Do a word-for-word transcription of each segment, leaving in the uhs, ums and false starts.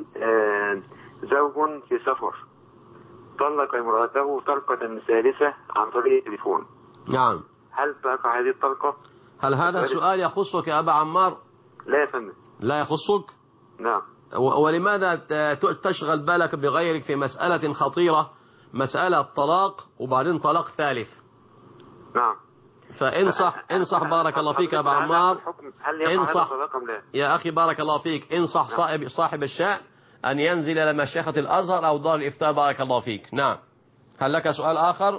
آه زوج في سفر طلق امرأته طلقة ثالثة عن طريق التليفون. نعم. هل تقع هذه الطلقة؟ هل هذا السؤال يخصك يا أبا عمار؟ لا يا فندم. لا يخصك؟ نعم. ولماذا تشغل بالك بغيرك في مسألة خطيرة، مسألة طلاق وبعدين طلاق ثالث؟ نعم. فانصح انصح بارك الله فيك يا أبا عمار، انصح يا أخي بارك الله فيك، انصح صاحب صاحب الشأن أن ينزل إلى مشيخة الأزهر أو دار الإفتاء بارك الله فيك. نعم. هل لك سؤال آخر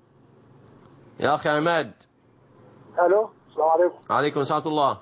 يا أخي عماد؟ ألو السلام عليكم. عليكم السلام الله.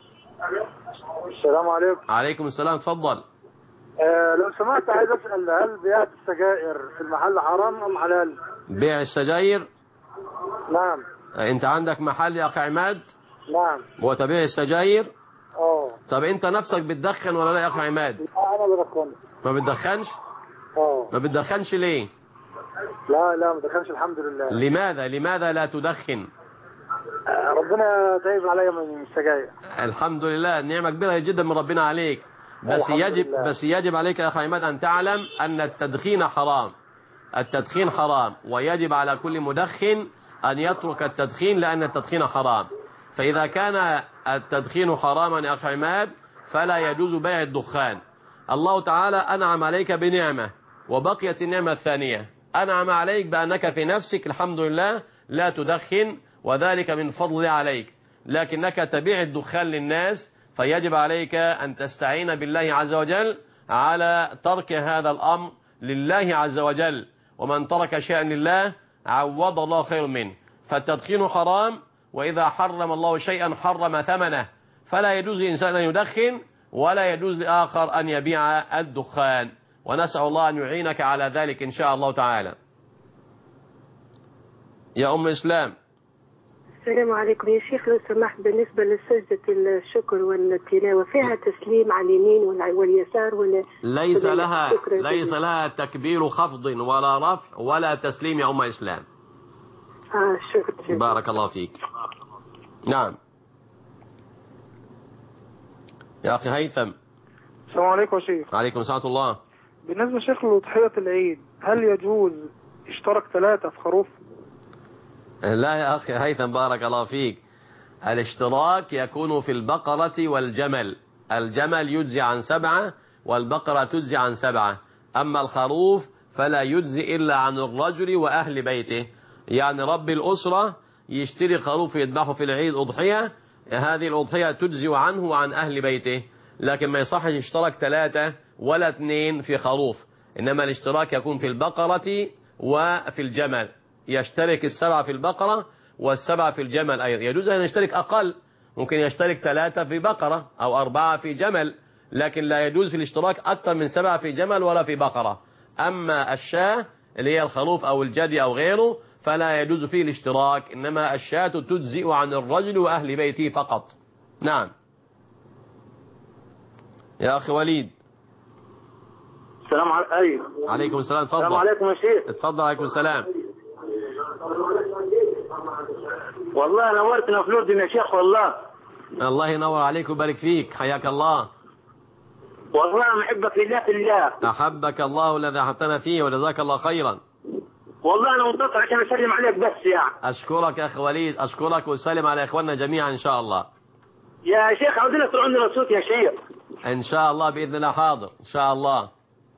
السلام عليكم. عليكم السلام تفضل. آه لو سمحت عايز أسأل، هل بيع السجائر في المحل حرام أم حلال؟ بيع السجاير؟ نعم. أنت عندك محل يا أخي عماد؟ نعم. وتبيع السجاير؟ اه. طب أنت نفسك بتدخن ولا لا يا أخي عماد؟ أنا بدخن. ما بتدخنش؟ اه. ما بتدخنش ليه؟ لا لا ما بدخنش الحمد لله. لماذا لماذا لا تدخن؟ آه ربنا تايب عليا من السجاير. الحمد لله، نعمة كبيرة جدا من ربنا عليك. بس يجب لله. بس يجب عليك يا أخي عماد أن تعلم أن التدخين حرام. التدخين حرام، ويجب على كل مدخن أن يترك التدخين لأن التدخين حرام. فإذا كان التدخين حراما يا أخي عماد فلا يجوز بيع الدخان. الله تعالى أنعم عليك بنعمة وبقيت النعمة الثانية، أنعم عليك بأنك في نفسك الحمد لله لا تدخن، وذلك من فضل عليك، لكنك تبيع الدخان للناس، فيجب عليك أن تستعين بالله عز وجل على ترك هذا الأمر لله عز وجل، ومن ترك شيئا لله عوض الله خير منه. فالتدخين حرام، وإذا حرم الله شيئا حرم ثمنه، فلا يجوز لإنسان أن يدخن ولا يجوز لآخر أن يبيع الدخان، ونسأل الله أن يعينك على ذلك إن شاء الله تعالى. يا أم الإسلام. السلام عليكم يا شيخ، لو سمحت بالنسبة لسجدة الشكر والتلاوة فيها تسليم على اليمين واليسار ولا ليس لها ليس لها تكبير خفض ولا رفع ولا تسليم يا أم الإسلام. آه شكرا. بارك الله فيك. نعم يا أخي هيثم. السلام عليكم يا شيخ. عليكم السلام الله. بالنسبة شيخ لضحية العيد، هل يجوز اشترك ثلاثة في خروف؟ لا يا أخي هيثم بارك الله فيك، الاشتراك يكون في البقرة والجمل. الجمل يجزي عن سبعة والبقرة تجزي عن سبعة، أما الخروف فلا يجزي إلا عن الرجل وأهل بيته. يعني رب الأسرة يشتري خروف يذبحه في العيد أضحية، هذه الأضحية تجزي عنه وعن أهل بيته، لكن ما يصحش يشترك ثلاثة ولا اثنين في خروف، إنما الاشتراك يكون في البقرة وفي الجمل. يشترك السبعة في البقرة والسبعة في الجمل أيضا. يجوز أن يشترك أقل، ممكن يشترك ثلاثة في بقرة أو أربعة في جمل، لكن لا يجوز في الاشتراك أكثر من سبعة في جمل ولا في بقرة. أما الشاة اللي هي الخروف أو الجدي أو غيره فلا يجوز فيه الاشتراك، إنما الشاة تجزئ عن الرجل وأهل بيته فقط. نعم يا أخي وليد. السلام عليكم. أيوه. عليكم السلام تفضل. السلام عليكم يا شيخ. اتفضل. عليكم السلام. والله نورتنا في الأردن يا شيخ. والله الله ينور عليك ويبارك فيك، حياك الله. والله أنا أحبك لله في الله. أحبك الله الذي أحبتنا فيه وجزاك الله خيرا. والله أنا منتظر عشان أسلم عليك بس يعني. أشكرك يا أخي وليد، أشكرك وسلم على إخواننا جميعا إن شاء الله. يا شيخ عاوزين يطلع عندنا صوت يا شيخ. إن شاء الله بإذن الله. حاضر إن شاء الله.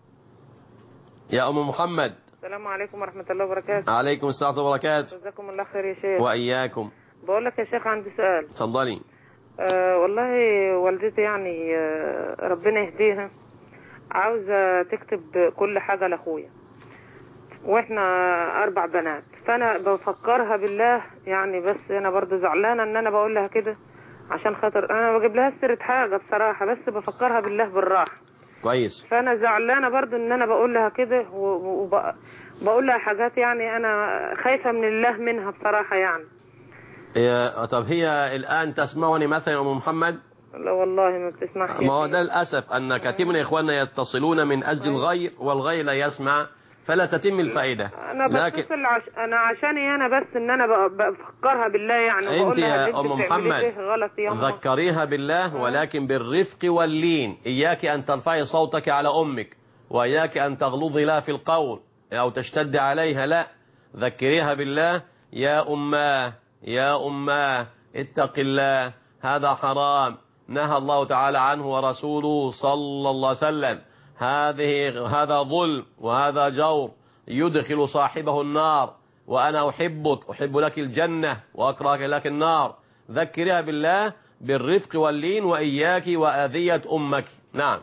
يا أم محمد. السلام عليكم ورحمة الله وبركاته. عليكم السلام ورحمة الله وبركاته. جزاكم الله خير يا شيخ. وإياكم. بقول لك يا شيخ عندي سؤال. تفضلي. أه والله والدتي يعني أه ربنا يهديها عاوزة تكتب كل حاجة لأخويا، واحنا أربع بنات، فأنا بفكرها بالله يعني، بس أنا برضو زعلانة إن أنا بقول لها كده عشان خاطر أنا بجيب لها سيرة حاجة بصراحة، بس بفكرها بالله بالراحة. كويس. فأنا زعلانة برضو إن أنا بقول لها كده وبقول لها حاجات يعني أنا خايفة من الله منها بصراحة يعني. إيه طب هي الآن تسمعني مثلا يا أم محمد؟ لا والله ما بتسمعش. ما هو ده للأسف أن كثير من إخواننا يتصلون من أجل الغير والغير لا يسمع، فلا تتم الفائدة. انا لكن بتصل عش... انا عشاني انا بس ان انا ب- بفكرها بالله يعني، انت وبقول لها يا ام محمد غلط يا أمه. ذكريها بالله ولكن بالرفق واللين. اياك ان ترفعي صوتك على امك، واياك ان تغلظي لها في القول او تشتد عليها، لا، ذكريها بالله. يا اماه يا اماه اتق الله، هذا حرام نهى الله تعالى عنه ورسوله صلى الله عليه وسلم، هذه هذا ظلم وهذا جور يدخل صاحبه النار، وأنا أحبك، أحب لك الجنة وأكره لك النار. ذكرها بالله بالرفق واللين، وإياك وأذية أمك. نعم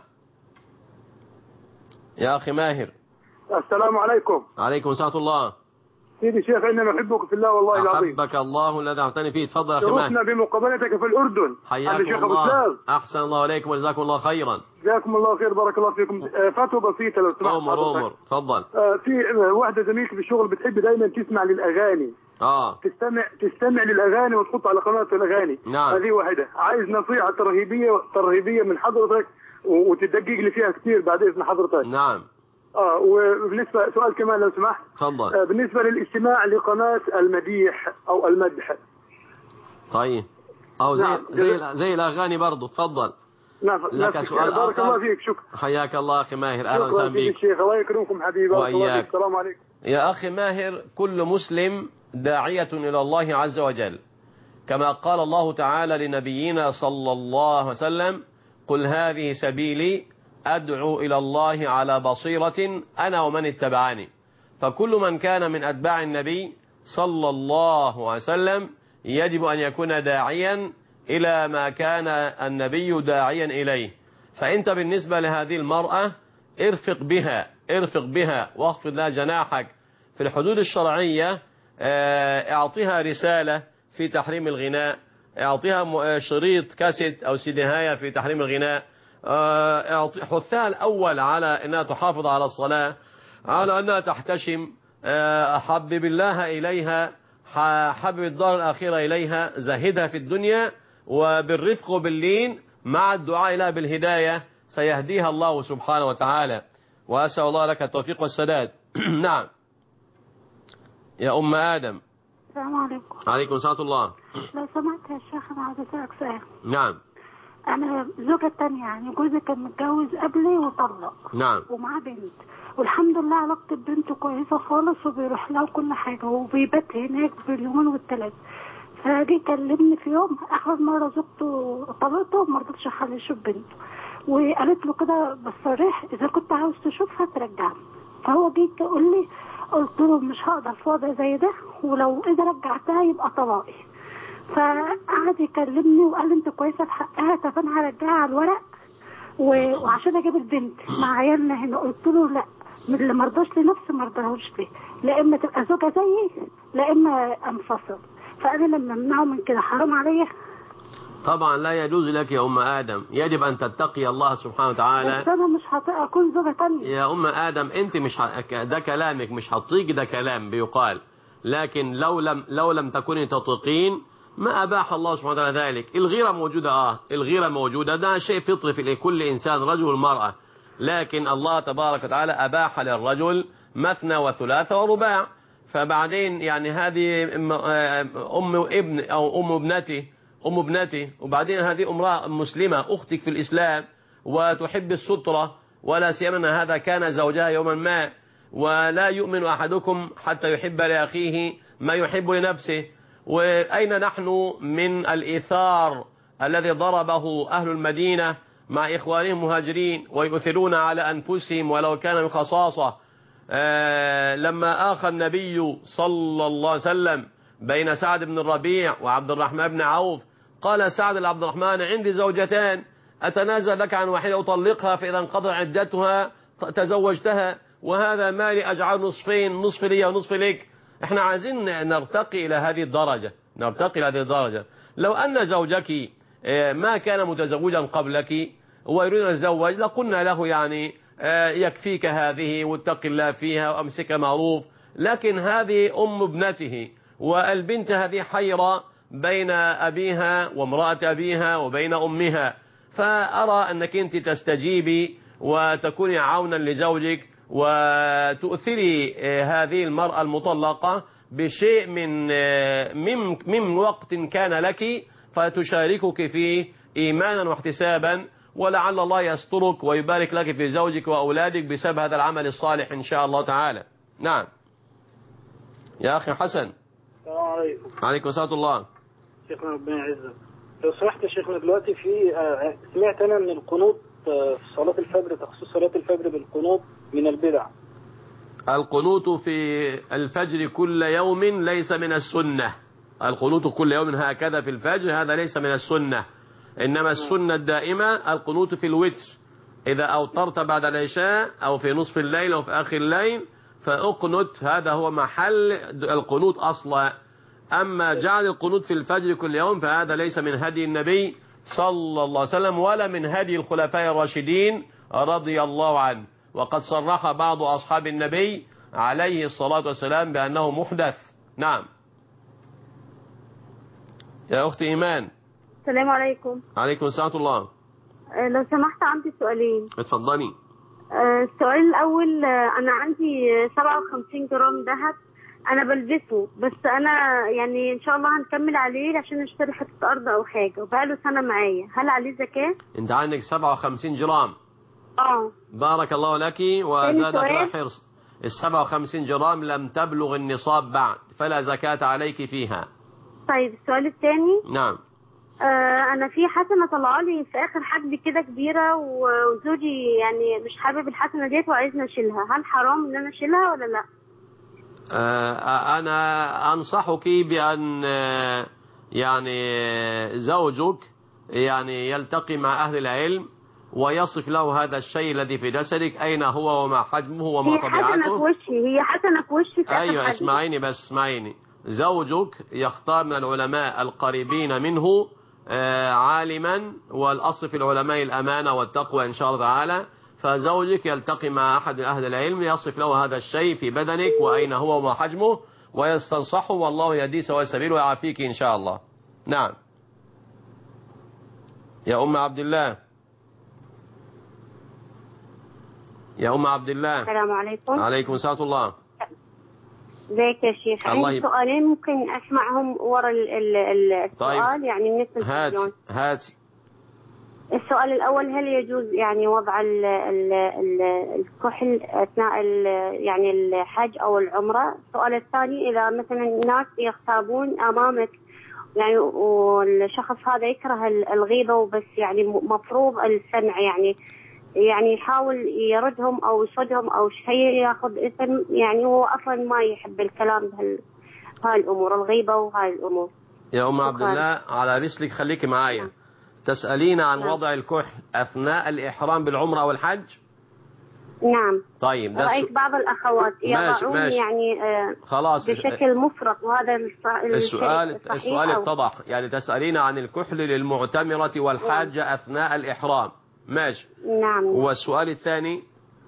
يا أخي ماهر. السلام عليكم. عليكم ورحمة الله. سيدي الشيخ إني أحبك في الله والله العظيم. أحبك الله الذي أعطاني فيه. تفضل يا أخي ماهر. شرفنا بمقابلتك في الأردن. حياكم الله. أحسن الله عليكم وجزاكم الله خيرا. جزاكم الله خير، بارك الله فيكم. فتوى بسيطة لو سمحت. أمر أمر تفضل. في واحدة زميلتي في الشغل بتحب دايما تسمع للأغاني. اه تستمع تستمع للأغاني وتحط على قناة الأغاني. نعم. هذه واحدة. عايز نصيحة ترهيبية ترهيبية من حضرتك وتدقق لي فيها كثير بعد إذن حضرتك. نعم. اه وبالنسبة سؤال كمان لو سمحت. تفضل. آه بالنسبة للاستماع لقناة المديح أو المدح. طيب أو زي نعم. زي زي الأغاني برضو. تفضل. نعم. لك سؤال آخر. بارك الله فيك. شكرا. حياك الله أخي ماهر. أهلا وسهلا بك. الشيخ الله يكرمكم حبيبي. وإياك. السلام عليكم. يا أخي ماهر، كل مسلم داعية إلى الله عز وجل، كما قال الله تعالى لنبينا صلى الله عليه وسلم: قل هذه سبيلي أدعو إلى الله على بصيرة أنا ومن اتبعني. فكل من كان من أتباع النبي صلى الله عليه وسلم يجب أن يكون داعيا إلى ما كان النبي داعيا إليه. فأنت بالنسبة لهذه المرأة ارفق بها ارفق بها واخفض لها جناحك في الحدود الشرعية. اعطيها رسالة في تحريم الغناء، اعطيها شريط كاسيت أو سيديهاية في تحريم الغناء، حثها الأول على أنها تحافظ على الصلاة، على أنها تحتشم، حبب الله إليها، حبب الدار الآخرة إليها، زهدها في الدنيا، وبالرفق وباللين مع الدعاء لها بالهداية سيهديها الله سبحانه وتعالى. وأسأل الله لك التوفيق والسداد. نعم يا أم آدم. السلام عليكم. عليكم السلام الله. لو سمحت يا شيخ أنا عايزة أسألك سؤال. نعم. أنا زوجة تانية، يعني جوزي كان متجوز قبلي وطلق. نعم. ومعاه بنت، والحمد لله علاقة بنته كويسة خالص، وبيروح لها كل حاجة وبيبات هناك باليومين والثلاث. فجي كلمني في يوم آخر مرة زوجته طلقته وما رضتش أخليه يشوف بنته، وقالت له كده بالصريح إذا كنت عاوز تشوفها ترجعني. فهو جه يقول لي، قلت له مش هقدر في وضع زي ده، ولو إذا رجعتها يبقى طلاقي. فقعد يكلمني وقال لي انت كويسه في حقها، طب انا هرجعها على الورق وعشان اجيب البنت مع عيالنا هنا. قلت له لا، من اللي مرضاش لنفسي مرضاهوش ليه، لا اما تبقى زوجه زيي لا اما انفصل. فانا لما امنعه من كده حرام عليا. طبعا لا يجوز لك يا أم آدم، يجب أن تتقي الله سبحانه وتعالى. بس أنا مش هطيق أكون زوجة تانية. يا أم آدم أنت مش ح... ده كلامك مش هتطيق، ده كلام بيقال، لكن لو لم لو لم تكوني تطيقين ما أباح الله سبحانه وتعالى ذلك. الغيرة موجودة، آه الغيرة موجودة، ده شيء فطري في كل إنسان، رجل والمرأة، لكن الله تبارك وتعالى أباح للرجل مثنى وثلاثة ورباع. فبعدين يعني هذه أم ابن أو أم ابنتي أم ابنتي وبعدين هذه امرأة مسلمة أختك في الإسلام وتحب السترة، ولا سيما هذا كان زوجها يوما ما، ولا يؤمن أحدكم حتى يحب لأخيه ما يحب لنفسه. وأين نحن من الإيثار الذي ضربه أهل المدينة مع إخوانهم مهاجرين ويؤثرون على أنفسهم ولو كان من خصاصة. آه لما آخى النبي صلى الله عليه وسلم بين سعد بن الربيع وعبد الرحمن بن عوف، قال سعد لعبد الرحمن عندي زوجتان أتنازل لك عن واحدة أطلقها، فإذا انقضى عدتها تزوجتها، وهذا مالي أجعل نصفين، نصف لي ونصف لك. احنا عايزين نرتقي إلى هذه الدرجة، نرتقي إلى هذه الدرجة. لو أن زوجك ما كان متزوجا قبلك ويريد أن يتزوج لقلنا له يعني يكفيك هذه واتق الله فيها وأمسك معروف، لكن هذه أم ابنته والبنت هذه حيرة بين أبيها وامرأة أبيها وبين أمها، فأرى أنك أنت تستجيبي وتكوني عونا لزوجك وتؤثري هذه المرأة المطلقة بشيء من من من وقت كان لك فتشاركك فيه إيمانا واحتسابا، ولعل الله يسترك ويبارك لك في زوجك وأولادك بسبب هذا العمل الصالح إن شاء الله تعالى. نعم يا أخي حسن. السلام عليكم. عليكم السلام الله. شيخنا ربنا يعزك، لو سمحت يا شيخنا دلوقتي في سمعت أنا أن القنوت في صلاة الفجر، تخصيص صلاة الفجر بالقنوت من البدع. القنوت في الفجر كل يوم ليس من السنة. القنوت كل يوم هكذا في الفجر هذا ليس من السنة، إنما السنة الدائمة القنوت في الوتر، إذا أوترت بعد العشاء أو في نصف الليل أو في آخر الليل فأقنت، هذا هو محل القنوت أصلا. أما جعل القنوت في الفجر كل يوم فهذا ليس من هدي النبي صلى الله عليه وسلم ولا من هدي الخلفاء الراشدين رضي الله عنه، وقد صرح بعض أصحاب النبي عليه الصلاة والسلام بأنه محدث. نعم يا أختي إيمان. السلام عليكم. عليكم السلام الله. أه لو سمحت عندي سؤالين. اتفضلي. أه السؤال الأول، أه أنا عندي سبعة وخمسين جرام ذهب أنا بلبسه، بس أنا يعني إن شاء الله هنكمل عليه عشان نشتري حتة أرض أو حاجة، وبقاله سنة معايا، هل عليه زكاة؟ أنت عندك سبعة وخمسين جرام. اه بارك الله لك وزادك الله حرص. السبعة وخمسين جرام لم تبلغ النصاب بعد فلا زكاة عليك فيها. طيب السؤال الثاني. نعم. آه أنا في حسنة طلع لي في آخر حجب كده كبيرة، وزوجي يعني مش حابب الحسنة ديت وعايزنا نشيلها، هل حرام إن أنا أشيلها ولا لأ؟ آه أنا أنصحك بأن آه يعني زوجك يعني يلتقي مع أهل العلم ويصف له هذا الشيء الذي في جسدك أين هو وما حجمه وما طبيعته. هي حسنة في وشي، هي حسنة في وشي في أيوة آخر اسمعيني بس اسمعيني. زوجك يختار من العلماء القريبين منه آه عالما، والأصل في العلماء الأمانة والتقوى إن شاء الله تعالى، فزوجك يلتقي مع أحد أهل العلم يصف له هذا الشيء في بدنك وأين هو وما حجمه ويستنصحه، والله يهديه سواء السبيل ويعافيك إن شاء الله. نعم يا أم عبد الله. يا أم عبد الله. السلام عليكم. عليكم السلام الله. ازيك يا شيخ؟ عندي سؤالين ممكن أسمعهم ورا ال ال ال السؤال. طيب. يعني بالنسبة هات هات. السؤال الأول، هل يجوز يعني وضع ال ال ال الكحل أثناء يعني الحج أو العمرة؟ السؤال الثاني، إذا مثلا ناس يغتابون أمامك يعني والشخص هذا يكره الغيبة وبس يعني مفروض السمع، يعني يعني يحاول يردهم أو يصدهم أو شيء ياخذ اسم، يعني هو أصلا ما يحب الكلام بهاي الأمور، الغيبة وهاي الأمور. يا أم عبد الله على رسلك خليكي معايا. تسألين عن نعم. وضع الكحل أثناء الإحرام بالعمرة والحج؟ نعم. طيب رأيت بعض الأخوات يضعون يعني آه خلاص بشكل مفرط، وهذا السؤال السؤال اتضح. يعني تسألين عن الكحل للمعتمرة والحاجة نعم. أثناء الإحرام. ماشي. نعم. والسؤال الثاني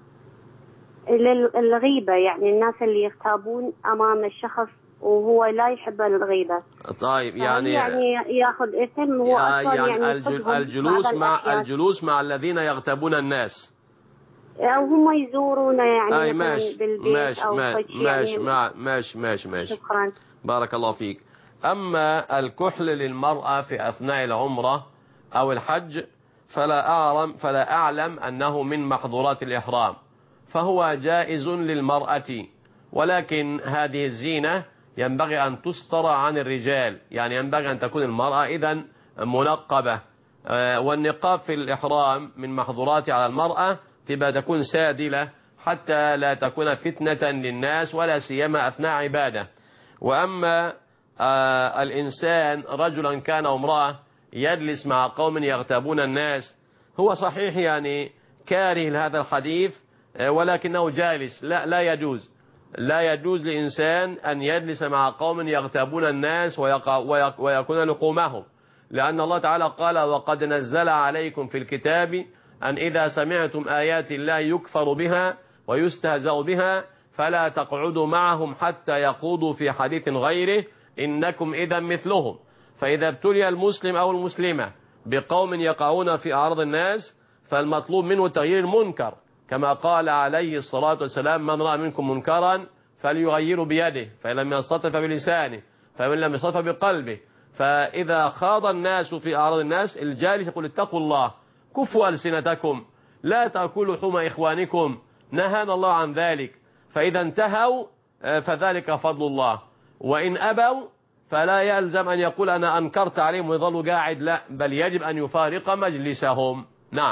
الغيبة، يعني الناس اللي يغتابون أمام الشخص وهو لا يحب الغيبة. طيب يعني يعني ياخذ اسم هو أصلا يعني, يعني الجل الجلوس مع الجلوس مع الذين يغتابون الناس أو هم يزورونا يعني أي ماشي بالبيت ماشي أو ماشي يعني ماشي ماشي ماشي. شكرا. بارك الله فيك. أما الكحل للمرأة في أثناء العمرة أو الحج فلا أعلم فلا أعلم أنه من محظورات الإحرام، فهو جائز للمرأة، ولكن هذه الزينة ينبغي أن تستر عن الرجال، يعني ينبغي أن تكون المرأة إذن منقبة، والنقاب في الإحرام من محظورات على المرأة تبقى تكون سادلة حتى لا تكون فتنة للناس ولا سيما أثناء عبادة. وأما آه الإنسان رجلا كان امرأة يجلس مع قوم يغتابون الناس، هو صحيح يعني كاره لهذا الحديث ولكنه جالس، لا لا يجوز لا يجوز لإنسان أن يجلس مع قوم يغتابون الناس ويكون لقومهم، لأن الله تعالى قال وقد نزل عليكم في الكتاب أن إذا سمعتم آيات الله يكفر بها ويستهزأ بها فلا تقعدوا معهم حتى يخوضوا في حديث غيره إنكم إذا مثلهم. فإذا ابتلي المسلم أو المسلمة بقوم يقعون في أعراض الناس فالمطلوب منه تغيير المنكر، كما قال عليه الصلاة والسلام: من رأى منكم منكرا فليغيره بيده، فإن لم يستطع فبلسانه، فإن لم يستطع بقلبه. فإذا خاض الناس في أعراض الناس، الجالس يقول: اتقوا الله، كفوا ألسنتكم، لا تأكلوا لحوم إخوانكم، نهانا الله عن ذلك. فإذا انتهوا فذلك فضل الله، وإن أبوا فلا يلزم أن يقول أنا أنكرت عليهم ويظلوا قاعد، لا، بل يجب أن يفارق مجلسهم. نعم.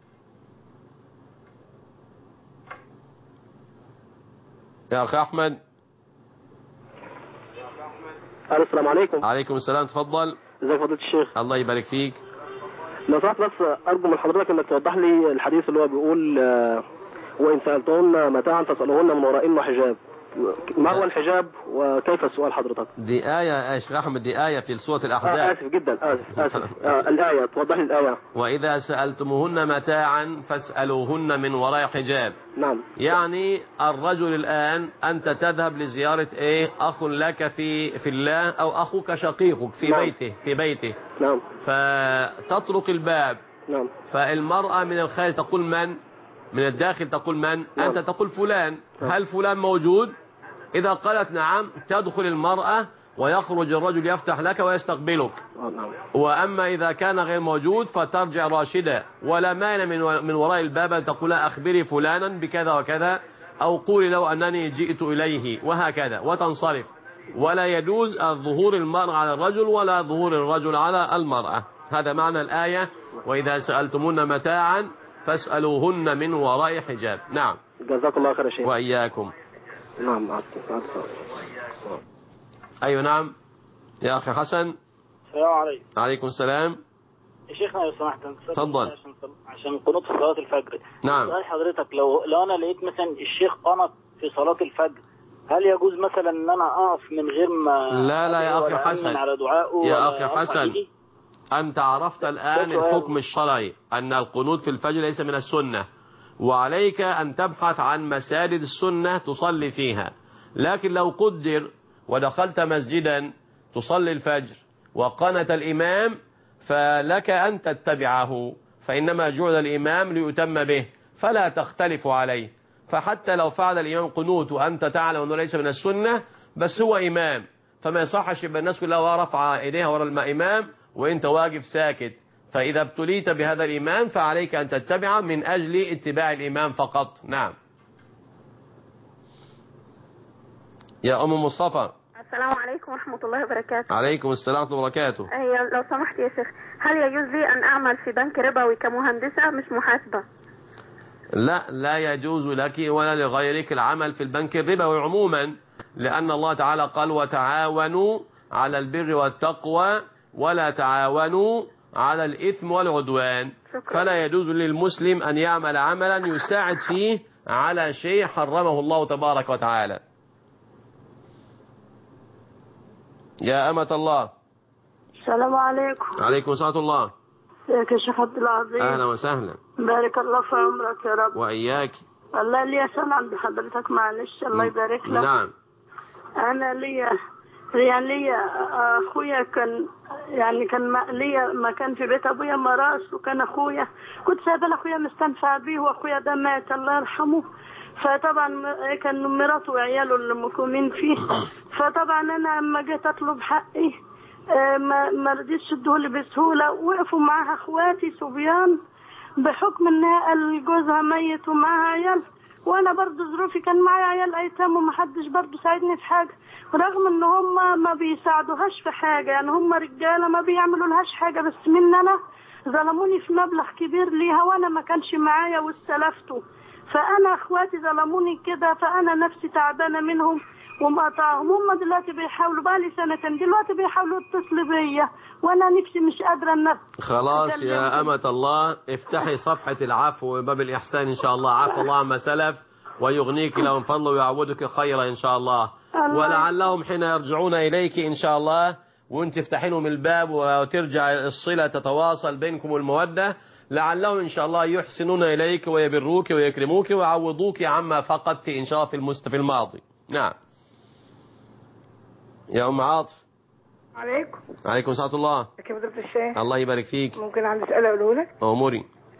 يا أخي أحمد. السلام عليكم. عليكم السلام، تفضل. ازيك فضيلة الشيخ؟ الله يبارك فيك. لو سمحت بس أرجو من حضرتك إنك توضح لي الحديث اللي هو بيقول وإن سألتهن متاعا فاسألوهن من وراء وحجاب. ما هو الحجاب وكيف السؤال حضرتك؟ دي آية يا شيخ أحمد، دي آية في سورة الأحزاب. آه آسف جدا، آسف آسف آه الآية، توضح لي الآية. وإذا سألتموهن متاعا فاسألوهن من وراء حجاب. نعم. يعني الرجل الآن أنت تذهب لزيارة إيه أخ لك في في الله، أو أخوك شقيقك في نعم. بيته في بيته نعم. فتطرق الباب. نعم. فالمرأة من الخارج تقول من؟ من الداخل تقول من؟ نعم. أنت تقول فلان. نعم. هل فلان موجود؟ إذا قالت نعم تدخل المرأة ويخرج الرجل يفتح لك ويستقبلك. نعم. وأما إذا كان غير موجود فترجع راشدة، ولا مانع من من وراء الباب أن تقول أخبري فلانا بكذا وكذا، أو قولي له أنني جئت إليه، وهكذا، وتنصرف. ولا يجوز الظهور المرأة على الرجل ولا ظهور الرجل على المرأة. هذا معنى الآية: وإذا سألتمون متاعا فاسألوهن من وراء حجاب. نعم. جزاك الله خير يا شيخ. وإياكم. نعم. أيوة نعم. يا أخي حسن. السلام عليكم. عليكم السلام. يا شيخنا لو سمحت، تفضل. عشان عشان قنوت في صلاة الفجر. نعم. سؤال حضرتك، لو لو أنا لقيت مثلا الشيخ قنط في صلاة الفجر، هل يجوز مثلا ان انا اقف من غير ما لا لا يا اخي حسن، على دعائه؟ يا اخي حسن، انت عرفت الان الحكم الشرعي ان القنوت في الفجر ليس من السنة، وعليك ان تبحث عن مساجد السنة تصلي فيها. لكن لو قدر ودخلت مسجدا تصلي الفجر وقنت الامام فلك ان تتبعه، فانما جعل الامام ليتم به فلا تختلف عليه. فحتى لو فعل الإمام قنوت وأنت تعلم أنه ليس من السنة، بس هو إمام، فما يصحش يبقى الناس كلها رفع إيديها وراء الإمام وأنت واقف ساكت. فإذا ابتليت بهذا الإمام فعليك أن تتبع من أجل اتباع الإمام فقط. نعم. يا أم مصطفى. السلام عليكم ورحمة الله وبركاته. عليكم السلام ورحمة الله وبركاته. أيوة لو سمحت يا شيخ، هل يجوز لي أن أعمل في بنك ربوي كمهندسة مش محاسبة؟ لا، لا يجوز لك ولا لغيرك العمل في البنك الربوي عموما، لأن الله تعالى قال: وتعاونوا على البر والتقوى ولا تعاونوا على الإثم والعدوان. شكرا. فلا يجوز للمسلم أن يعمل عملا يساعد فيه على شيء حرمه الله تبارك وتعالى. يا أمة الله. السلام عليكم. عليكم السلام الله. ازيك يا شيخ عبد العظيم؟ أهلا وسهلا. بارك الله في عمرك يا رب. وإياك. الله لي سنة عند حضرتك، معلش الله يبارك لك. نعم. أنا ليا يعني ليا أخويا كان يعني كان ليا مكان في بيت أبويا مراس، وكان أخويا كنت سايبة لأخويا مستنفع بيه، وأخويا ده مات الله يرحمه. فطبعا كان مراته وعياله اللي مقيمين فيه. فطبعا أنا لما جيت أطلب حقي ما ما رضيتش ادهولي بسهوله، وقفوا معاها اخواتي صبيان بحكم ان جوزها ميت ومعاها عيال، وانا برضو ظروفي كان معايا عيال ايتام ومحدش برضو ساعدني في حاجه، رغم ان هم ما بيساعدوهاش في حاجه، يعني هم رجاله ما بيعملوا لهاش حاجه، بس من انا ظلموني في مبلغ كبير ليها وانا ما كانش معايا واستلفته. فانا اخواتي ظلموني كده، فانا نفسي تعبانه منهم ومقاطعهم. هم دلوقتي بيحاولوا بقى لي سنتين دلوقتي بيحاولوا يتصلوا بيا، وانا نفسي مش قادره النفس. خلاص يا أمة الله، افتحي صفحة العفو وباب الإحسان إن شاء الله. عفو الله عما سلف ويغنيك له من فضله ويعودك خيرا إن شاء الله. الله. ولعلهم حين يرجعون إليك إن شاء الله وانت تفتحي لهم الباب وترجع الصلة تتواصل بينكم والمودة، لعلهم إن شاء الله يحسنون إليك ويبروك ويكرموك ويعوضوك عما فقدت إن شاء الله في المست في الماضي. نعم. يا أم عاطف. عليكم. عليكم السلام الله. كيف فضيلة الشيخ؟ الله يبارك فيك. ممكن عندي سؤال أقوله لك؟ أموري.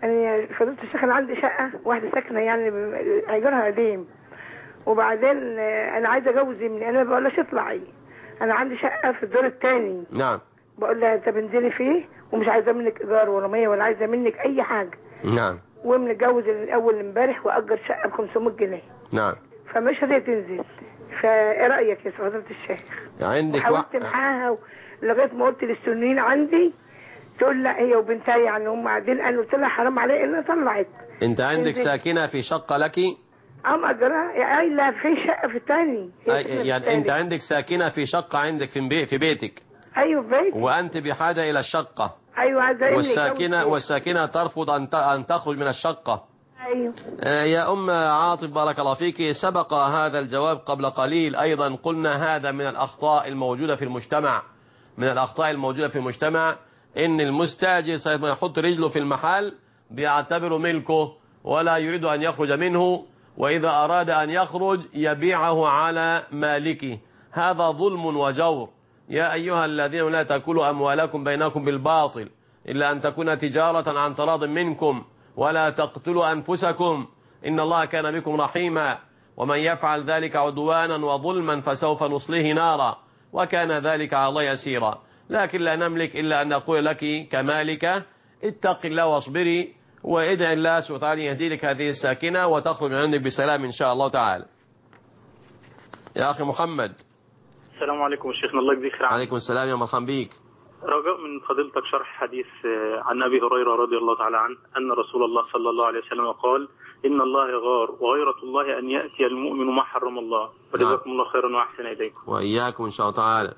انا فضلت الشيخ انا عندي شقه واحده ساكنه يعني ايجارها قديم، وبعدين انا عايزه اجوز ابني، انا ما بقولهاش اطلعي، انا عندي شقه في الدور الثاني. نعم. بقول لها انت بنزلي فيه ومش عايزه منك ايجار ولا ميه ولا عايزه منك اي حاجه. نعم. ومنتجوز الاول امبارح واجر شقه ب خمسمية جنيه. نعم. فمش راضيه تنزل. فايه رايك يا فضيله الشيخ؟ عندك حاولت معاها لغايه ما قلت للسنين عندي، تقول لا هي وبنتها يعني هم قاعدين، انا قلت لها حرام عليا انها طلعت. انت عندك ساكنه في شقه لك؟ اه مأجرها يعني لا في شقه في الثاني. يعني في انت عندك ساكنه في شقه عندك في بي في بيتك؟ ايوه في بيتي. وانت بحاجه الى الشقه. ايوه عايزه. والساكنه والساكنه ترفض ان ان تخرج من الشقه. ايوه. يا ام عاطف بارك الله فيك، سبق هذا الجواب قبل قليل، ايضا قلنا هذا من الاخطاء الموجوده في المجتمع، من الاخطاء الموجوده في المجتمع ان المستاجر سيما يحط رجله في المحل بيعتبره ملكه ولا يريد ان يخرج منه، واذا اراد ان يخرج يبيعه على مالكه. هذا ظلم وجور. يا ايها الذين لا تاكلوا اموالكم بينكم بالباطل الا ان تكون تجاره عن تراض منكم ولا تقتلوا انفسكم ان الله كان بكم رحيما ومن يفعل ذلك عدوانا وظلما فسوف نصليه نارا وكان ذلك على الله يسيرا. لكن لا نملك إلا أن نقول لك كمالك اتق الله واصبري وادعي الله سبحانه وتعالى يهدي لك هذه الساكنة وتخرج من عندك بسلام إن شاء الله تعالى. يا أخي محمد. السلام عليكم يا شيخنا، الله يجزيك خير. عليكم السلام يا مرحبا بيك. رجاء من فضيلتك شرح حديث عن أبي هريرة رضي الله تعالى عنه أن رسول الله صلى الله عليه وسلم قال إن الله غار وغيرة الله أن يأتي المؤمن ما حرم الله. وجزاكم الله خيرا وأحسن إليكم. وإياكم إن شاء الله تعالى.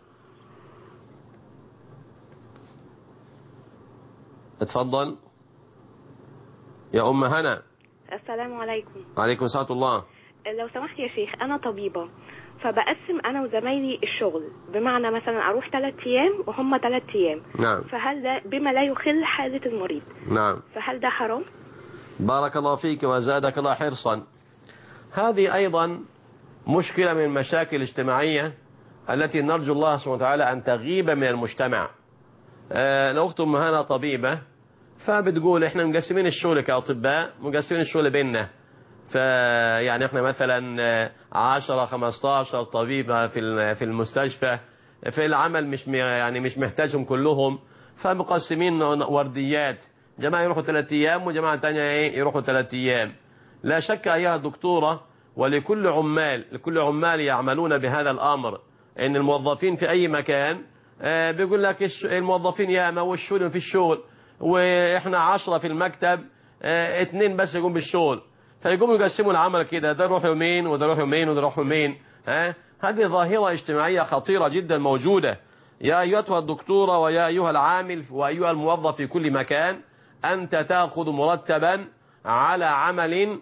اتفضل يا أم هنا. السلام عليكم. وعليكم السلام الله. لو سمحت يا شيخ، أنا طبيبة فبقسم أنا وزمايلي الشغل، بمعنى مثلا أروح ثلاث أيام وهم ثلاث أيام. نعم. فهل ده بما لا يخل حالة المريض؟ نعم. فهل ده حرام؟ بارك الله فيك وزادك الله حرصا. هذه أيضا مشكلة من المشاكل الاجتماعية التي نرجو الله سبحانه وتعالى أن تغيب من المجتمع. الأخت أم هنا طبيبة فبتقول إحنا مقسمين الشغل كأطباء، مقسمين الشغل بيننا، فيعني إحنا مثلا عشرة خمستاشر طبيبة في في المستشفى، في العمل مش يعني مش محتاجهم كلهم، فمقسمين ورديات، جماعة يروحوا ثلاث أيام وجماعة تانية إيه يروحوا ثلاث أيام. لا شك أيها الدكتورة ولكل عمال لكل عمال يعملون بهذا الأمر إن الموظفين في أي مكان آه بيقول لك الموظفين ياما والشغل في الشغل، واحنا عشرة في المكتب آه اتنين بس يقوم بالشغل، فيقوموا يقسموا العمل كده، ده يروح يومين وده يروح يومين وده يروح يومين. ها هذه ظاهرة اجتماعية خطيرة جدا موجودة. يا أيتها الدكتورة ويا أيها العامل وأيها الموظف في كل مكان، أنت تأخذ مرتبا على عمل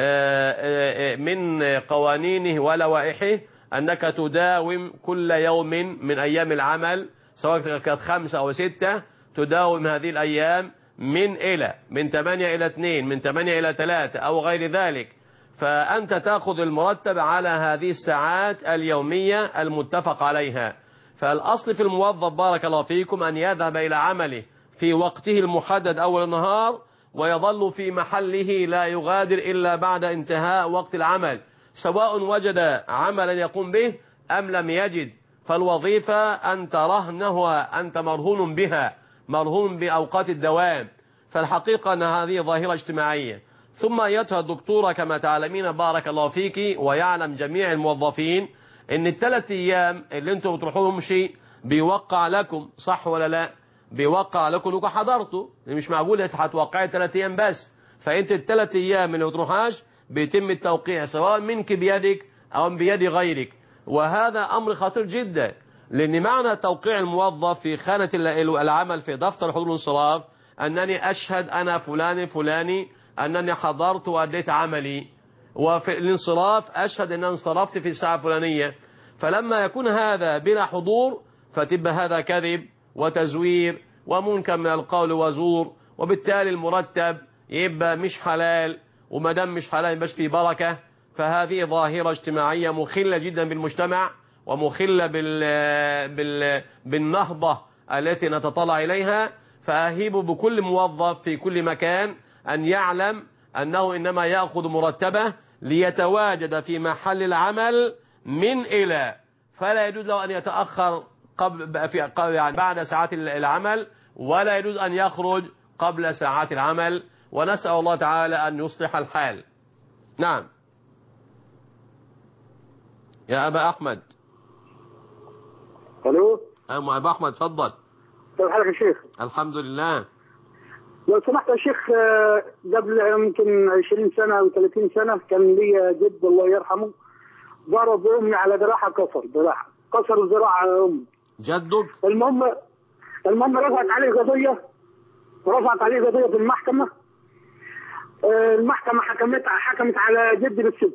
آه من قوانينه ولوائحه أنك تداوم كل يوم من أيام العمل، سواء كانت خمسة أو ستة، تداوم هذه الأيام من إلى من ثمانية إلى اثنين، من ثمانية إلى ثلاثة أو غير ذلك، فأنت تأخذ المرتب على هذه الساعات اليومية المتفق عليها. فالأصل في الموظف بارك الله فيكم أن يذهب إلى عمله في وقته المحدد أول النهار ويظل في محله لا يغادر إلا بعد انتهاء وقت العمل، سواء وجد عملا يقوم به أم لم يجد. فالوظيفة أنت رهنها، أنت مرهون بها، مرهون بأوقات الدوام. فالحقيقة أن هذه ظاهرة اجتماعية. ثم أيتها الدكتورة كما تعلمين بارك الله فيك ويعلم جميع الموظفين أن الثلاث أيام اللي أنتم بتروحوهم شيء بيوقع لكم، صح ولا لا؟ بيوقع لكم انكم حضرتوا، مش معقول هتوقعي ثلاث أيام بس، فأنت الثلاث أيام اللي ما بتروحهاش بيتم التوقيع سواء منك بيدك أو بيد غيرك. وهذا أمر خطير جدا، لأن معنى توقيع الموظف في خانة العمل في دفتر حضور الانصراف أنني أشهد أنا فلان فلاني أنني حضرت وأديت عملي، وفي الانصراف أشهد أن انصرفت في الساعة الفلانية. فلما يكون هذا بلا حضور فتبقى هذا كذب وتزوير ومنكر من القول وزور، وبالتالي المرتب يبقى مش حلال، وما دام مش حلال يبقاش فيه بركة. فهذه ظاهرة اجتماعية مخلة جدا بالمجتمع ومخلة بال... بال... بالنهضة التي نتطلع إليها. فأهيب بكل موظف في كل مكان أن يعلم أنه إنما يأخذ مرتبه ليتواجد في محل العمل من إلى، فلا يجوز له أن يتأخر قبل في يعني بعد ساعات العمل، ولا يجوز أن يخرج قبل ساعات العمل، ونسأل الله تعالى أن يصلح الحال. نعم يا أبا أحمد. الو أم أبا أحمد تفضل. كيف حالك يا شيخ؟ الحمد لله. لو سمحت يا شيخ، قبل يمكن عشرين سنة أو ثلاثين سنة كان لي جد الله يرحمه ضرب أمي على ذراعها، كسر ذراعها، كسر ذراع أمي. جدك؟ المهم المهم رفعت عليه قضية رفعت عليه قضية في المحكمة. المحكمة حكمت حكمت على جدي بالسجن.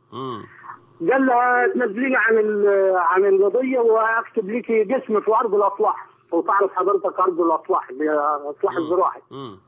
قال لها تنزلي لي عن عن القضية واكتب لك جسم في عرض الأصلاح، وتعرف حضرتك عرض الأصلاح اللي هي إصلاح الزراعي.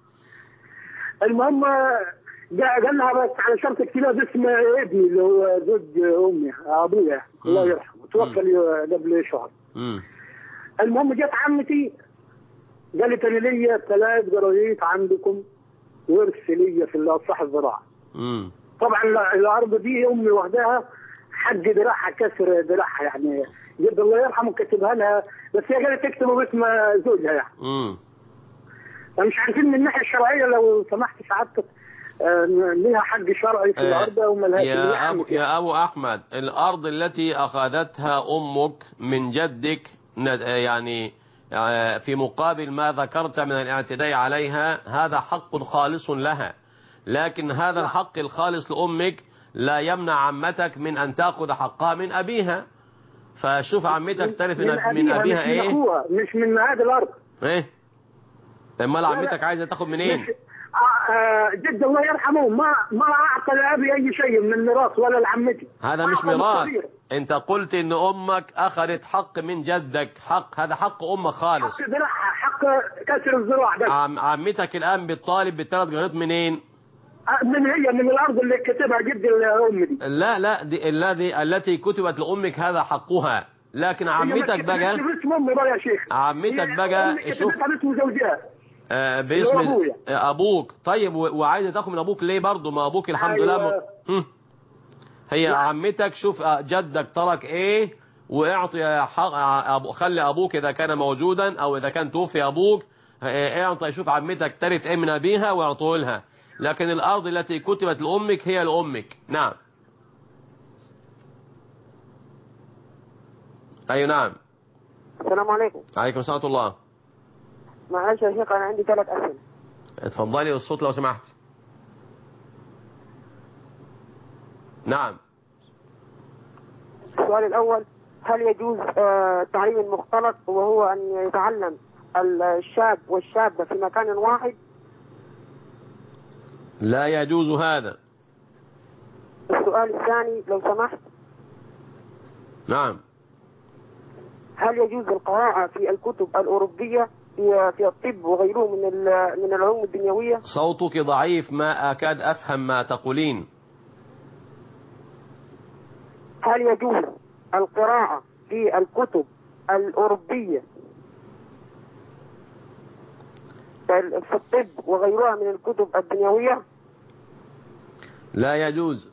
المهم قال لها بس على شرط اكتبها باسم ابني اللي هو زوج امي ابويا الله يرحمه، توفى قبل شهر. المهم جت عمتي قالت انا ليا ثلاث جرايد عندكم ورث ليا في الاصلاح الزراعي. طبعا الارض دي امي واخداها حق دراعها، كسر دراعها يعني، جد الله يرحمه كتبها لها، بس هي قالت تكتبه باسم زوجها يعني. امم فمش عارفين من الناحيه الشرعيه لو سمحت سعادتك ليها حق شرعي في الارض او ملهاش. يا ابو يا ابو احمد، الارض التي اخذتها امك من جدك يعني في مقابل ما ذكرت من الاعتداء عليها، هذا حق خالص لها، لكن هذا الحق الخالص لامك لا يمنع عمتك من ان تاخذ حقها من ابيها. فشوف عمتك ترث من, من ابيها, من أبيها مش ايه؟ من أخوها، مش من هذه الارض. ايه؟ امال عمتك عايزه تاخذ منين؟ آه جد الله يرحمه ما ما اعطى لابي اي شيء من الميراث ولا لعمتي. هذا مش ميراث، انت قلت ان امك اخذت حق من جدك، حق هذا حق امك خالص، حق زراعه، حق كسر الزراع ده. عم عمتك الان بتطالب بالثلاث جريدات منين؟ من هي من الارض اللي كتبها جد امي دي. لا لا دي الذي التي كتبت لامك هذا حقها، لكن عمتك بقى باسم امي بقى يا شيخ، عمتك بقى شوف باسم زوجها آه باسم ابوك. طيب وعايزه تاخد من ابوك ليه برضه؟ ما ابوك الحمد لله أيوة. م... هي لا. عمتك شوف جدك ترك ايه واعطي حق أبو... خلي ابوك اذا كان موجودا او اذا كان توفي ابوك اعطي، شوف عمتك ترث ايه من ابيها واعطوه لها، لكن الارض التي كتبت لامك هي لامك. نعم. اي نعم. السلام عليكم. عليكم السلام ورحمه الله. معلش يا شيخ انا عندي ثلاث اسئله. اتفضلي الصوت لو سمحت. نعم. السؤال الاول، هل يجوز تعليم المختلط وهو ان يتعلم الشاب والشابه في مكان واحد؟ لا يجوز هذا. السؤال الثاني لو سمحت. نعم. هل يجوز القراءة في الكتب الأوروبية في في الطب وغيره من من العلوم الدنيوية؟ صوتك ضعيف، ما أكاد أفهم ما تقولين. هل يجوز القراءة في الكتب الأوروبية في الطب وغيرها من الكتب الدنيوية؟ لا يجوز.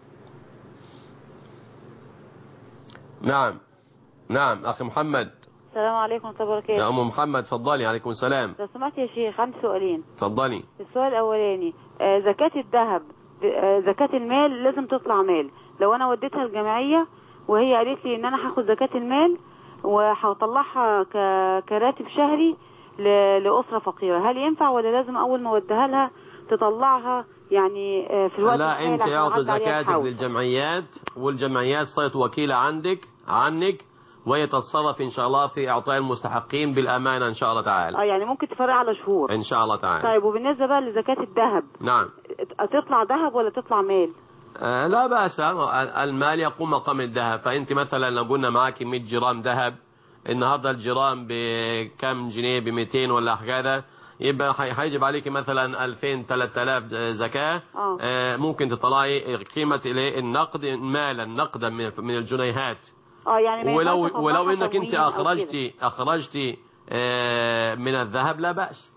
نعم نعم أخي محمد. السلام عليكم ورحمة الله وبركاته. يا أم محمد تفضلي. عليكم السلام. لو سمحت يا شيخ عندي سؤالين. تفضلي. السؤال الأولاني آه زكاة الذهب آه زكاة المال لازم تطلع مال، لو أنا وديتها الجمعية وهي قالت لي إن أنا هاخد زكاة المال وهطلعها كراتب شهري لأسرة فقيرة، هل ينفع ولا لازم أول ما وديها لها تطلعها يعني في الوقت؟ لا انت اعطي زكاتك للجمعيات، والجمعيات صارت وكيلة عندك عنك وهي تتصرف ان شاء الله في اعطاء المستحقين بالامانة ان شاء الله تعالى. اه يعني ممكن تفرق على شهور ان شاء الله تعالى. طيب وبالنسبة بقى لزكاة الذهب، نعم تطلع ذهب ولا تطلع مال؟ آه لا بأس، المال يقوم مقام الذهب. فانت مثلا لو قلنا معك مئة جرام ذهب، النهارده الجرام بكم جنيه؟ ب مئتين ولا كذا، يبقى هيجب عليك مثلا ألفين ثلاثة آلاف زكاة. آه ممكن تطلعي قيمة النقد مالا نقدا من الجنيهات. اه يعني ولو ولو انك انت اخرجتي اخرجتي آه من الذهب لا بأس.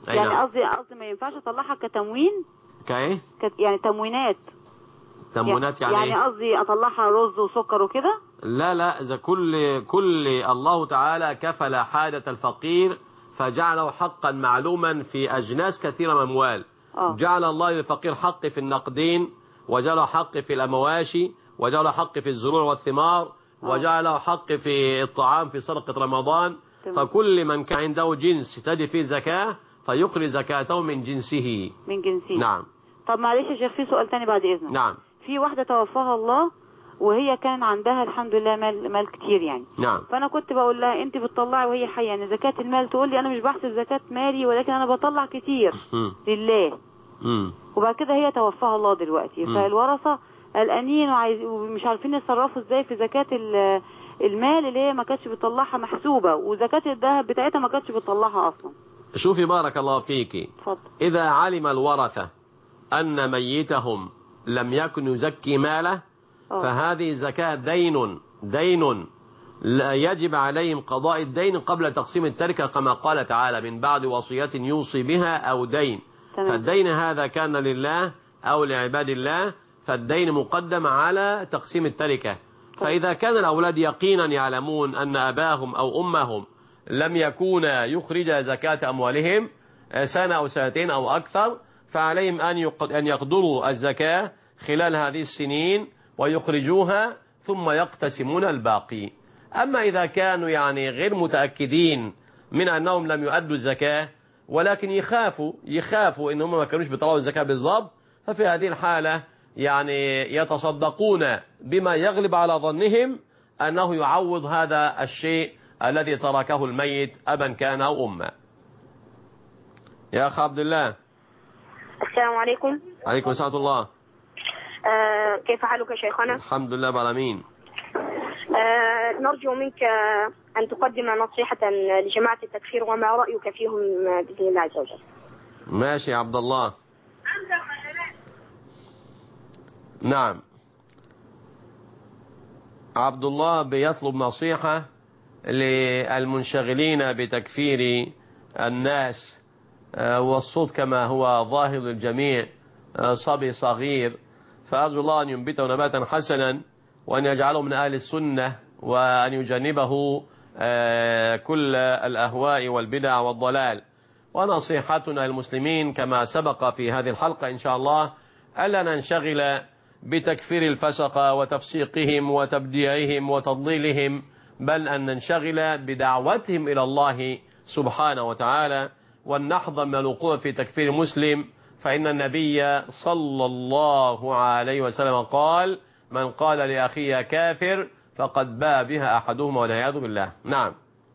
يعني قصدي قصدي ما ينفعش اطلعها كتموين. كايه كت يعني تموينات. تموينات يعني يعني قصدي اطلعها رز وسكر وكده. لا لا، اذا كل كل الله تعالى كفل حاجة الفقير فجعله حقا معلوما في اجناس كثيرة من اموال. أوه. جعل الله للفقير حق في النقدين، وجعل حق في الامواشي، وجعل حق في الزروع والثمار، وجعل حق في الطعام في صدقة رمضان. تمام. فكل من كان عنده جنس تجد فيه زكاة فيخرج زكاته من جنسه. من جنسه. نعم. طب معلش يا شيخ، في سؤال تاني بعد اذنك. نعم. في واحدة توفاها الله وهي كان عندها الحمد لله مال مال كتير يعني. نعم. فانا كنت بقول لها انت بتطلعي وهي حيه يعني زكاة المال، تقول لي انا مش بحسب زكاة مالي ولكن انا بطلع كتير م. لله. م. وبعد كده هي توفاها الله دلوقتي، م. فالورثة قلقانين وعايز ومش عارفين يتصرفوا ازاي في زكاة المال اللي هي ما كانتش بتطلعها محسوبة، وزكاة الذهب بتاعتها ما كانتش بتطلعها اصلا. شوفي بارك الله فيكي. اتفضل. اذا علم الورثة ان ميتهم لم يكن يزكي ماله أوه. فهذه زكاة دين دين لا يجب عليهم قضاء الدين قبل تقسيم التركة كما قال تعالى من بعد وصية يوصي بها أو دين. تمام. فالدين هذا كان لله أو لعباد الله، فالدين مقدم على تقسيم التركة. فإذا كان الأولاد يقينا يعلمون أن أباهم أو أمهم لم يكونا يخرج زكاة أموالهم سنة أو سنتين أو أكثر، فعليهم أن يقدروا الزكاة خلال هذه السنين ويخرجوها ثم يقتسمون الباقي. أما إذا كانوا يعني غير متأكدين من أنهم لم يؤدوا الزكاة ولكن يخافوا يخافوا إن هم ما كانوش بيطلعوا الزكاة بالضبط، ففي هذه الحالة يعني يتصدقون بما يغلب على ظنهم أنه يعوض هذا الشيء الذي تركه الميت أبا كان أو أما. يا أخ عبد الله. السلام عليكم. عليكم السلام الله. آه كيف حالك شيخنا؟ الحمد لله بالأمين. آه نرجو منك أن تقدم نصيحة لجماعة التكفير وما رأيك فيهم بإذن الله عز وجل. ماشي يا عبد الله. نعم. عبد الله بيطلب نصيحة للمنشغلين بتكفير الناس، والصوت كما هو ظاهر للجميع صبي صغير، فأرجو الله أن ينبته نباتا حسنا وأن يجعله من أهل السنة وأن يجنبه كل الأهواء والبدع والضلال. ونصيحتنا للمسلمين كما سبق في هذه الحلقة إن شاء الله ألا ننشغل بتكفير الفسقة وتفسيقهم وتبديعهم وتضليلهم، بل أن ننشغل بدعوتهم إلى الله سبحانه وتعالى، وأن نحذر من الوقوع في تكفير المسلم، فإن النبي صلى الله عليه وسلم قال من قال لأخيه كافر فقد باء بها أحدهما والعياذ بالله. نعم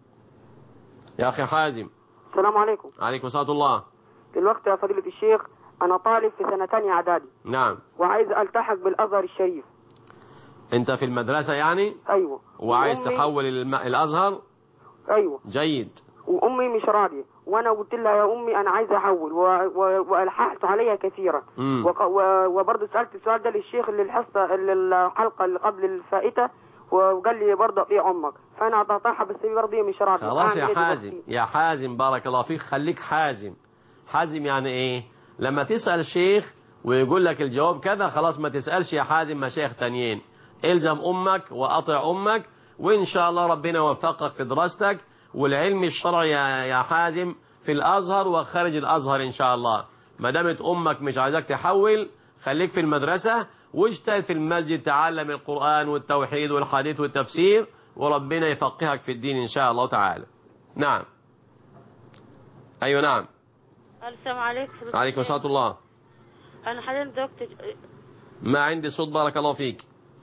يا أخي حازم. السلام عليكم. عليكم السلام الله. دلوقتي يا فضيلة الشيخ أنا طالب في سنة تانية إعدادي. نعم. وعايز ألتحق بالأزهر الشريف. أنت في المدرسة يعني؟ أيوة. وعايز تحول الم... الأزهر؟ أيوة. جيد. وأمي مش راضية، وأنا قلت لها يا أمي أنا عايز أحول و... و... وألحقت عليها كثيرا. وق... و... وبرضه سألت السؤال ده للشيخ اللي الحصة اللي الحلقة اللي قبل الفائتة، وقال لي برضه في عمك، فأنا أعطيتها بس هي برضه مش راضية. خلاص يا حازم يا حازم بارك الله فيك، خليك حازم. حازم يعني إيه؟ لما تسأل الشيخ ويقول لك الجواب كذا خلاص ما تسألش يا حازم مشايخ تانيين، الزم أمك وأطع أمك، وإن شاء الله ربنا يوفقك في دراستك والعلم الشرعي يا حازم في الأزهر وخارج الأزهر إن شاء الله. ما دامت أمك مش عايزك تحول خليك في المدرسة واجتهد في المسجد، تعلم القرآن والتوحيد والحديث والتفسير، وربنا يفقهك في الدين إن شاء الله تعالى. نعم. أيوة نعم. السلام عليكم. عليكم السلام الله. أنا حاليا دكتور. ما عندي صوت بارك الله فيك.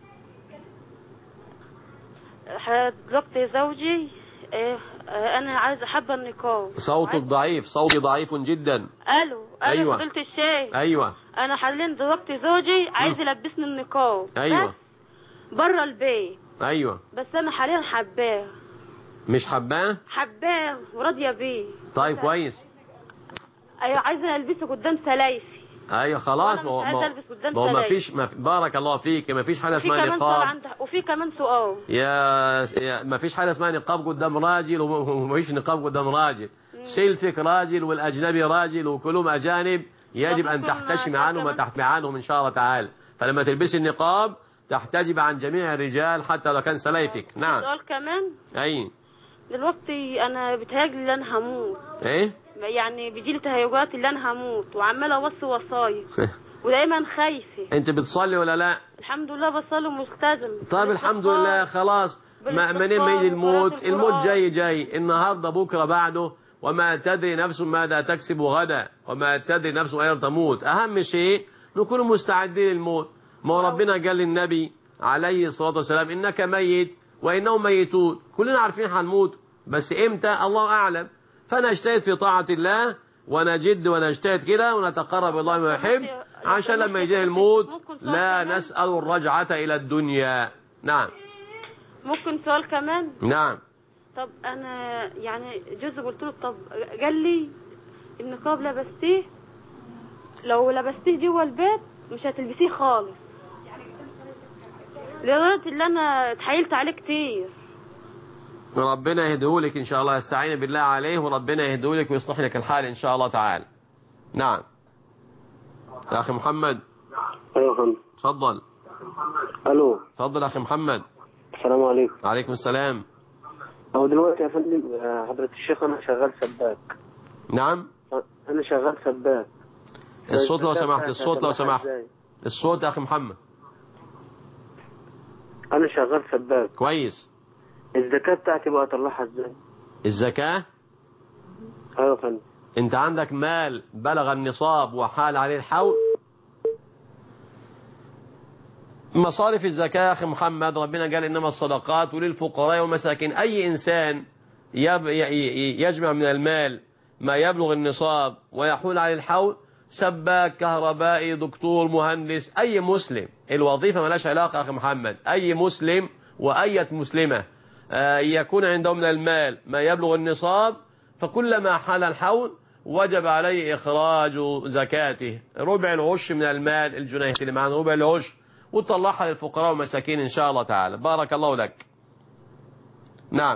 دلوقتي زوجي إيه أنا عايزة حابة النقاب. صوتك ضعيف، صوتي ضعيف جدا. ألو أيوة. فضيلة الشيخ. أيوة. أنا حاليا دلوقتي زوجي عايز يلبسني النقاب. أيوة. برا البيت. أيوة. بس أنا حاليا حباه. مش حباه؟ حباه وراضية بيه. طيب كويس. أيوة عايزة ألبسه قدام سلايفي. ايوه خلاص. ما ما ما فيش ما بارك الله فيك، ما فيش حاجه اسمها نقاب. وفي كمان سؤال يا, يا ما فيش حاجه اسمها نقاب قدام راجل وما فيش نقاب قدام راجل. سلفك راجل والأجنبي راجل وكلهم أجانب، يجب أن تحتشم عنهم وتحتمي عنهم إن شاء الله تعالى. فلما تلبسي النقاب تحتجب عن جميع الرجال حتى لو كان سلايفك. نعم. سؤال كمان. أي دلوقتي أنا بتهيألي إن أنا هموت. إيه؟ يعني بيجيلي تهيؤات اللي أنا هموت وعمالة أوصي وصايا ودايما خايفة. أنت بتصلي ولا لا؟ الحمد لله بصلي وملتزم. طيب الحمد لله خلاص. منين ما يجي الموت، الموت جاي جاي النهارده بكره بعده، وما تدري نفس ماذا تكسب غدا وما تدري نفس أين تموت. أهم شيء نكون مستعدين للموت. ما ربنا قال للنبي عليه الصلاة والسلام إنك ميت وإنهم ميتون. كلنا عارفين هنموت، بس إمتى الله أعلم. فنجتهد في طاعة الله ونجد ونجتهد كده ونتقرب الله ما يحب، عشان لما يجي الموت لا نسأل الرجعة إلى الدنيا. نعم. ممكن سؤال كمان؟ نعم. طب أنا يعني جوزي قلت له طب قال لي النقاب لبستيه، لو لبستيه جوه البيت مش هتلبسيه خالص، لغاية اللي أنا اتحايلت عليه كتير. ربنا يهديهولك إن شاء الله، استعين بالله عليه وربنا يهديهولك ويصلح لك الحال إن شاء الله تعالى. نعم. يا أخي محمد. أيوة. تفضل. ألو. تفضل أخي محمد. السلام عليكم. وعليكم السلام. هو دلوقتي يا فندم حضرة الشيخ أنا شغال سباك. نعم. أنا شغال سباك. الصوت لو سمحت، الصوت لو سمحت، الصوت يا أخي محمد. أنا شغال سباك. كويس. الزكاة بتاعتي بقى أطلعها إزاي؟ الزكاة؟ أيوة يا فندم. أنت عندك مال بلغ النصاب وحال عليه الحول؟ مصارف الزكاة يا أخي محمد ربنا قال إنما الصدقات وللفقراء والمساكين. أي إنسان يجمع من المال ما يبلغ النصاب ويحول عليه الحول، سباك، كهربائي، دكتور، مهندس، أي مسلم، الوظيفة ملاش علاقة يا أخي محمد. أي مسلم وأية مسلمة يكون عندهم من المال ما يبلغ النصاب، فكلما حال الحول وجب عليه إخراج زكاته، ربع العش من المال، الجنيه اللي معنا ربع العش، وتطلعها للفقراء والمساكين إن شاء الله تعالى. بارك الله لك. نعم.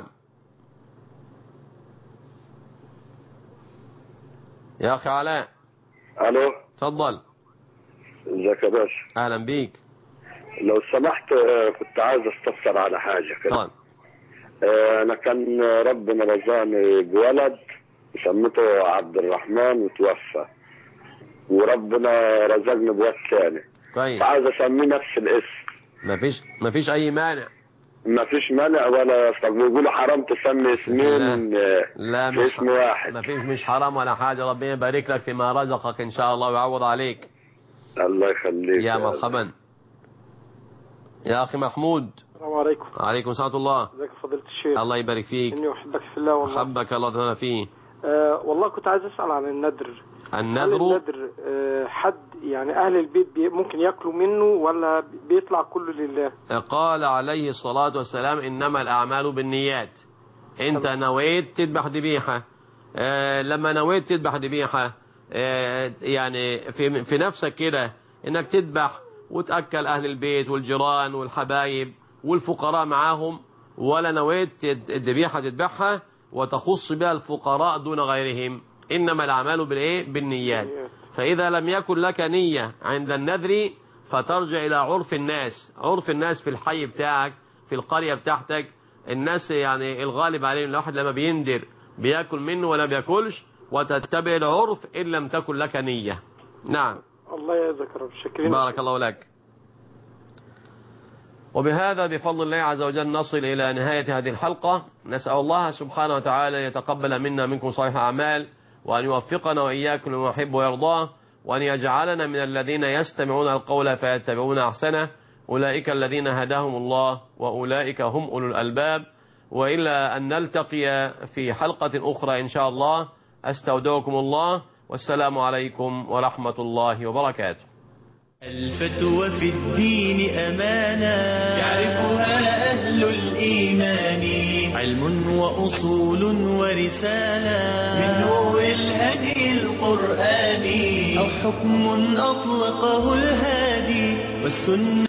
يا أخي علاء. ألو. تفضل. ازيك يا باشا؟ أهلا بيك. لو سمحت كنت عايز استفسر على حاجة كده. طبعا. أنا كان ربنا رزقني بولد سميته عبد الرحمن وتوفى، وربنا رزقني بولد ثاني. كويس. عايز اسميه نفس الاسم. مفيش مفيش أي مانع. مفيش مانع ولا بيقولوا حرام تسمي اسمين لا, لا في اسم واحد؟ مفيش، مش حرام ولا حاجة. ربنا يبارك لك فيما رزقك إن شاء الله ويعوض عليك. الله يخليك. يا مرحبا. يا أخي محمود. السلام عليكم. وعليكم السلام الله. ازيك يا فضيلة الشيخ؟ الله يبارك فيك. إني أحبك في الله والله. أحبك الله تعالى فيه. آه والله كنت عايز أسأل عن النذر. النذر؟ النذر آه حد يعني أهل البيت بي ممكن يأكلوا منه ولا بيطلع كله لله؟ قال عليه الصلاة والسلام إنما الأعمال بالنيات. أنت نويت تذبح ذبيحة، آه لما نويت تذبح ذبيحة آه يعني في, في نفسك كده إنك تذبح وتأكل أهل البيت والجيران والحبايب والفقراء معاهم، ولا نويت الذبيحة تذبحها وتخص بها الفقراء دون غيرهم. إنما الأعمال بالإيه؟ بالنيات. فإذا لم يكن لك نية عند النذر فترجع إلى عرف الناس، عرف الناس في الحي بتاعك، في القرية بتاعتك. الناس يعني الغالب عليهم الواحد لما بيندر بيأكل منه ولا بيأكلش، وتتبع العرف إن لم تكن لك نية. نعم. الله يجزاك رب. شكرا. بارك الله لك. وبهذا بفضل الله عز وجل نصل إلى نهاية هذه الحلقة. نسأل الله سبحانه وتعالى يتقبل منا منكم صالح أعمال، وأن يوفقنا وإياكم لما يحب ويرضاه، وأن يجعلنا من الذين يستمعون القول فيتبعون أحسنه. أولئك الذين هداهم الله وأولئك هم أولو الألباب. وإلا أن نلتقي في حلقة أخرى إن شاء الله، أستودعكم الله والسلام عليكم ورحمة الله وبركاته. الفتوى في الدين أمانة يعرفها أهل الإيمان، علم وأصول ورسالة من نور الهدي القرآني، أو حكم أطلقه الهادي والسنة.